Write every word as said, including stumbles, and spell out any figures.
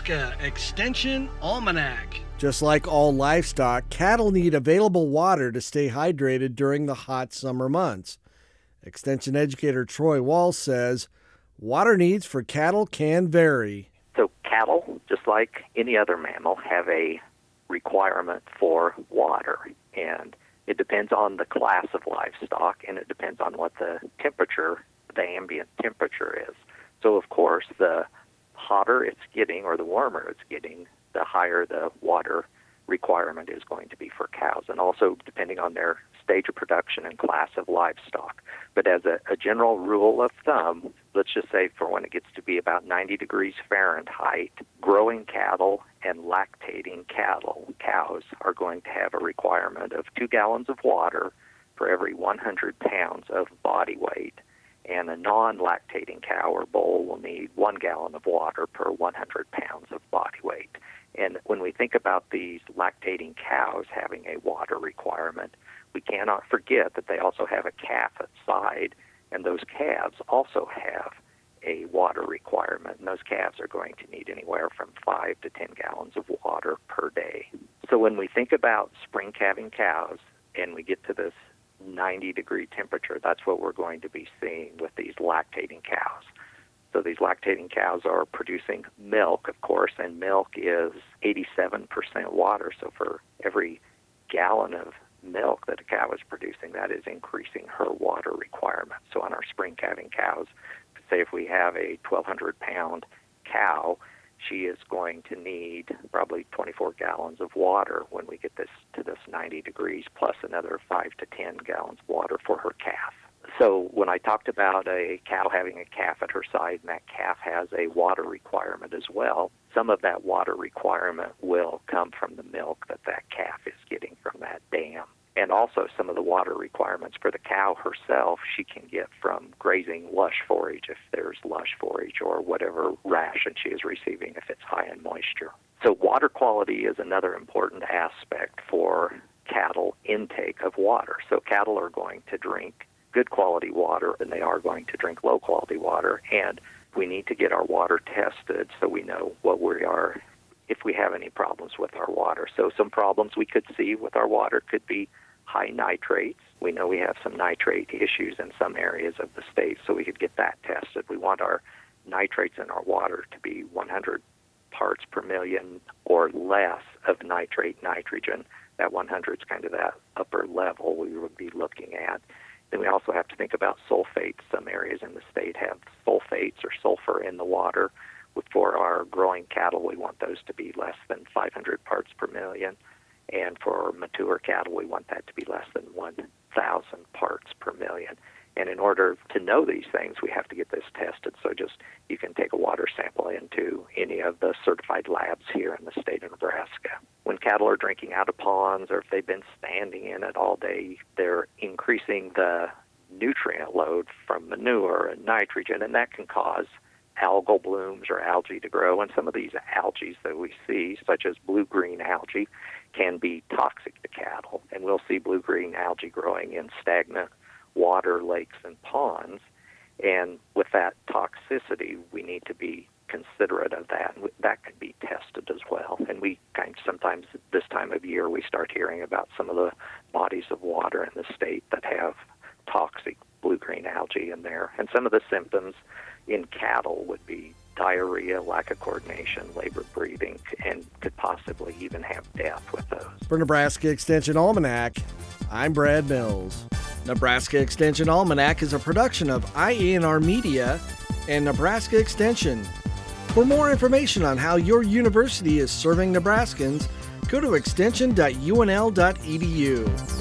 Nebraska Extension Almanac. Just like all livestock, cattle need available water to stay hydrated during the hot summer months. Extension educator Troy Walls says water needs for cattle can vary. So cattle, just like any other mammal, have a requirement for water, and it depends on the class of livestock, and it depends on what the temperature, the ambient temperature is. So, of course, the hotter it's getting or the warmer it's getting, the higher the water requirement is going to be for cows, and also depending on their stage of production and class of livestock. But as a, a general rule of thumb, let's just say for when it gets to be about ninety degrees Fahrenheit, growing cattle and lactating cattle, cows, are going to have a requirement of two gallons of water for every one hundred pounds of body weight. And a non-lactating cow or bull will need one gallon of water per one hundred pounds of body weight. And when we think about these lactating cows having a water requirement, we cannot forget that they also have a calf outside, and those calves also have a water requirement, and those calves are going to need anywhere from five to ten gallons of water per day. So when we think about spring calving cows and we get to this ninety degree temperature, that's what we're going to be seeing with these lactating cows. So these lactating cows are producing milk, of course, and milk is eighty-seven percent water. So for every gallon of milk that a cow is producing, that is increasing her water requirement. So on our spring calving cows, say if we have a twelve hundred pound cow, she is going to need probably twenty-four gallons of water when we get this to this ninety degrees, plus another five to ten gallons of water for her calf. So when I talked about a cow having a calf at her side, and that calf has a water requirement as well, some of that water requirement will come from the milk that that calf is getting from that dam. And also some of the water requirements for the cow herself, she can get from grazing lush forage if there's lush forage, or whatever ration she is receiving if it's high in moisture. So water quality is another important aspect for cattle intake of water. So cattle are going to drink good quality water, and they are going to drink low quality water, and we need to get our water tested so we know what we are, if we have any problems with our water. So some problems we could see with our water could be high nitrates. We know we have some nitrate issues in some areas of the state, so we could get that tested. We want our nitrates in our water to be one hundred parts per million or less of nitrate nitrogen. That one hundred is kind of that upper level we would be looking at. Then we also have to think about sulfates. Some areas in the state have sulfates or sulfur in the water. For our growing cattle, we want those to be less than five hundred parts per million. And for mature cattle, we want that to be less than one thousand parts per million. And in order to know these things, we have to get this tested. So just you can take a water sample into any of the certified labs here in the state of Nebraska. When cattle are drinking out of ponds, or if they've been standing in it all day, they're increasing the nutrient load from manure and nitrogen, and that can cause algal blooms or algae to grow. And some of these algae that we see, such as blue-green algae, can be toxic to cattle. And we'll see blue-green algae growing in stagnant water, lakes, and ponds. And with that toxicity, we need to be considerate of that. And that could be tested as well. And we kind of sometimes this time of year, we start hearing about some of the bodies of water in the state that have toxic blue-green algae in there. And some of the symptoms in cattle would be diarrhea, lack of coordination, labored breathing, and could possibly even have death with those. For Nebraska Extension Almanac, I'm Brad Mills. Nebraska Extension Almanac is a production of I A N R Media and Nebraska Extension. For more information on how your university is serving Nebraskans, go to extension dot U N L dot E D U.